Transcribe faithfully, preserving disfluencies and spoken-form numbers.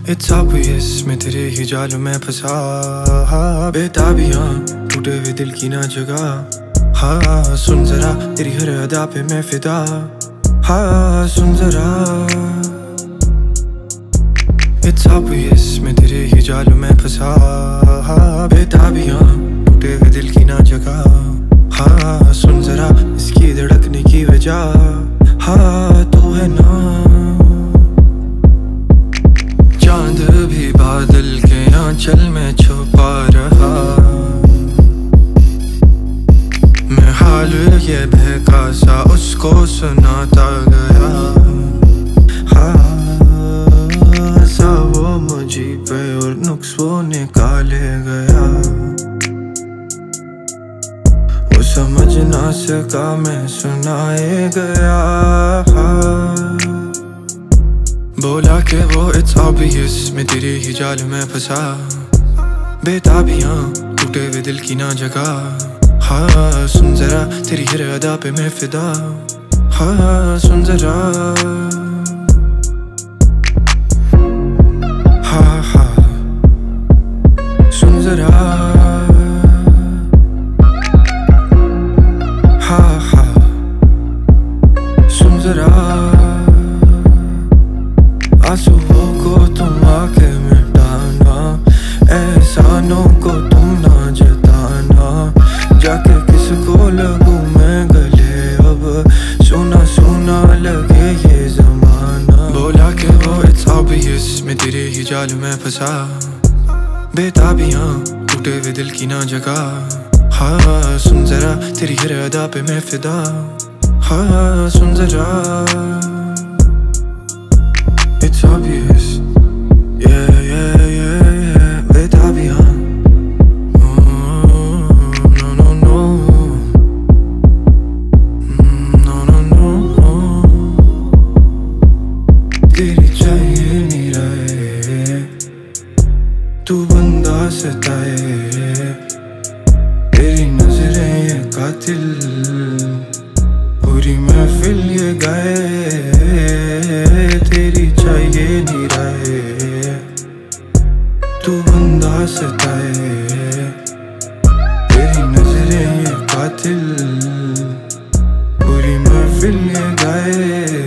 It's obvious मैं तेरे ही जाल में फंसा, बेताबियां टूटे हुए दिल की ना जगह। हाँ सुन जरा तेरी हर अदा पे मैं फिदा, हाँ सुन जरा। It's obvious मैं तेरे ही जाल में फंसा, बेताबियां टूटे हुए दिल की ना जगह। हाँ सुन जरा इसकी धड़कने की वजह, हाँ तू है ना। चांद भी बादल के आंचल में छुपा रहा, मैं हाल ये बहका सा उसको सुनाता गया। हाँ सा वो मुझे पे और नुक्स वो निकाले गया। वो समझ ना सका मैं सुनाए गया। बोला कि वो it's obvious मैं तेरे ही जाल में फंसा, बेताबियां टूटे हुए दिल की ना जगह। हाँ सुन जरा तेरी हर अदा पे मैं फिदा, हाँ सुन जरा। हाँ हाँ सुन जरा। हाँ हाँ सुन जरा। आंसुओं को तुम आके मिटाना, एहसानों को तुम ना जताना। जाके किसको लगूं मैं गले अब, सुना सुना लगे ये जमाना। बोला कि वो it's obvious मैं तेरे ही जाल में फंसा, बेताबियां टूटे हुए दिल की ना जगह। हाँ सुन जरा तेरी हर अदा पे मैं फिदा, हाँ सुन जरा। It's obvious, yeah, yeah, yeah, yeah, बेताबियां, oh, no, no, no, mm, no, no, no, तेरी चाहिए नहीं रहे, तू बंदा सताए, तेरी नजरें ये कातिल, पूरी महफिल ये गाए। तेरी चाहिए नहीं रहे, तू बंदा सताए, तेरी नजरें ये कातिल, पूरी महफिल ये गाए।